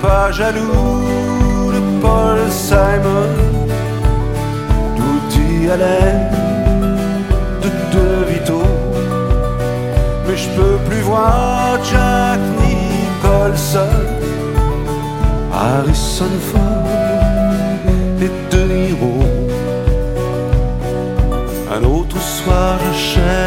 pas jaloux de Paul Simon, d'Woody Allen, de De Vito. Mais je peux plus voir Jack Nicholson, Harrison Ford et De Niro. Un autre soir j'achète